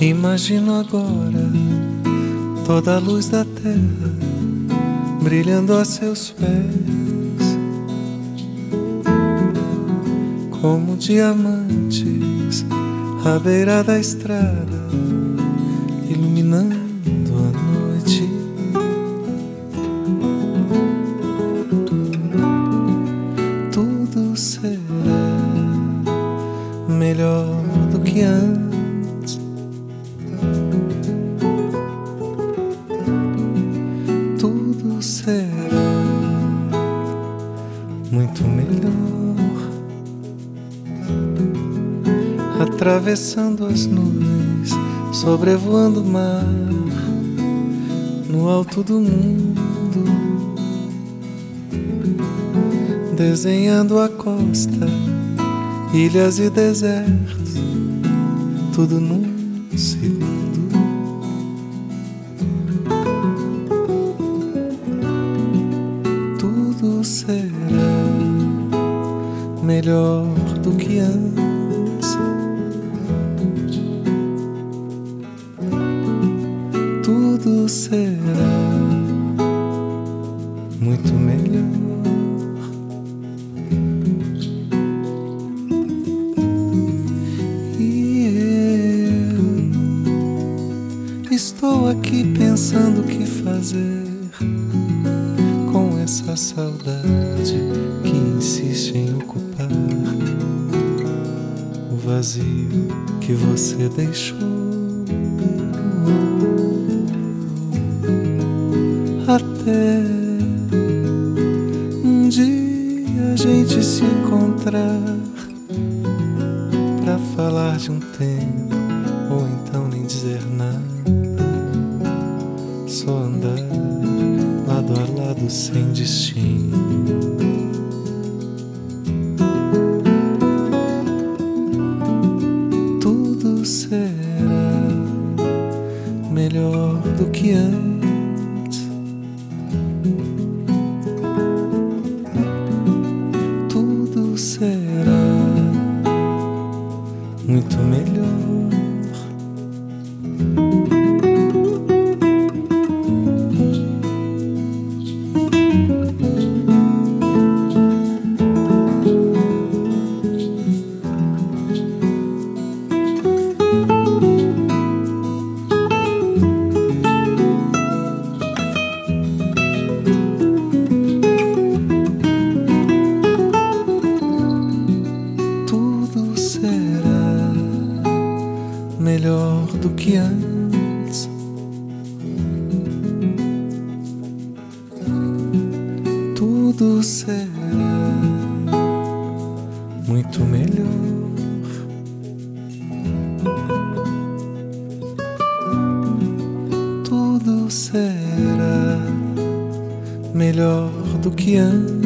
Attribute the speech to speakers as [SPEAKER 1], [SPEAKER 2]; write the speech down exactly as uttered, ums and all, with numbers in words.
[SPEAKER 1] Imagino agora toda a luz da terra brilhando a seus pés, como diamantes à beira da estrada, iluminando a noite. Tudo será melhor do que antes. Tudo será muito melhor. Atravessando as nuvens, sobrevoando o mar, no alto do mundo, desenhando a costa, ilhas e desertos, tudo num segundo. Tudo será melhor do que antes. Tudo será muito melhor. E eu estou aqui pensando o que fazer com essa saudade que insiste em ocupar o vazio que você deixou. Até um dia a gente se encontrar pra falar de um tempo, ou então nem dizer nada, só andar lado a lado sem destino. Tudo será melhor do que antes. Tudo será muito melhor. Tudo será melhor do que antes. Tudo será muito melhor. Tudo será melhor do que antes.